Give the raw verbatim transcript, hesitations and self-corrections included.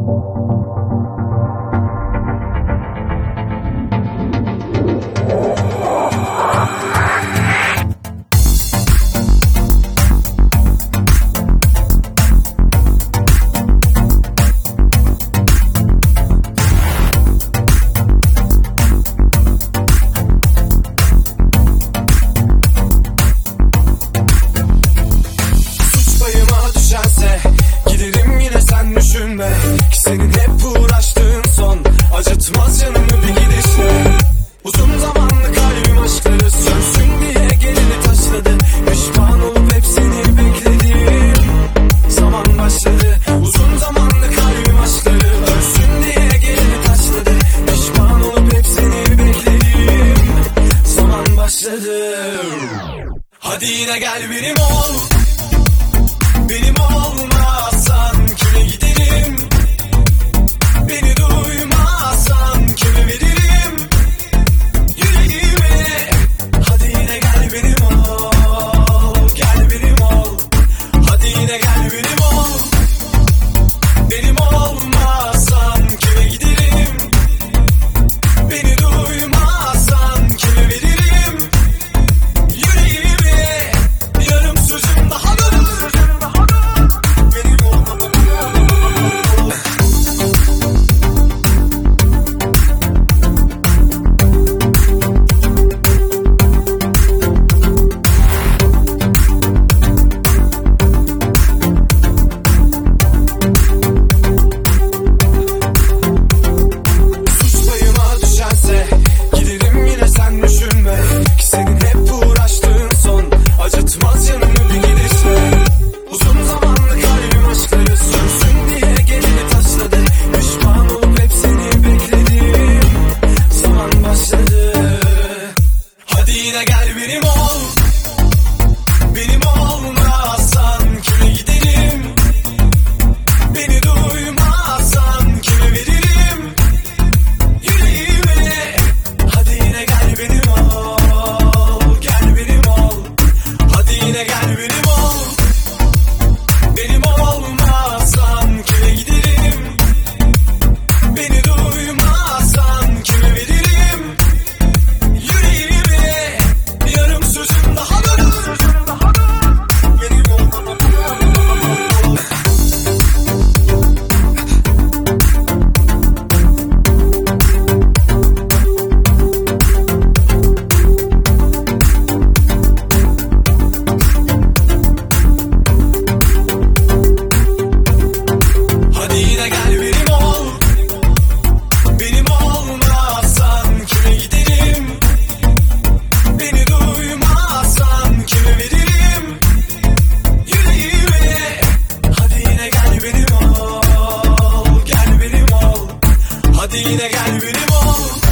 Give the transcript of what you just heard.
Ki senin hep uğraştığın son acıtmaz canımı bir gidişle. Uzun zamanlı kalbim aşkları sönsün diye gelini taşladı. Pişman olup hep seni bekledim. Zaman başladı. Uzun zamanlı kalbim aşkları ölsün diye gelini taşladı. Pişman olup hep seni bekledim. Zaman başladı. Hadi yine gel benim ol. Benim olmazsan kime giderim? Beni duymazsan kime veririm yüreğimi? Hadi yine gel benim ol. Gel benim ol. Hadi yine gel benim ol. Benim olmazsan kime giderim? Beni duymazsan kime veririm yüreğimi? Yarım sözüm daha da yine gel benim ol.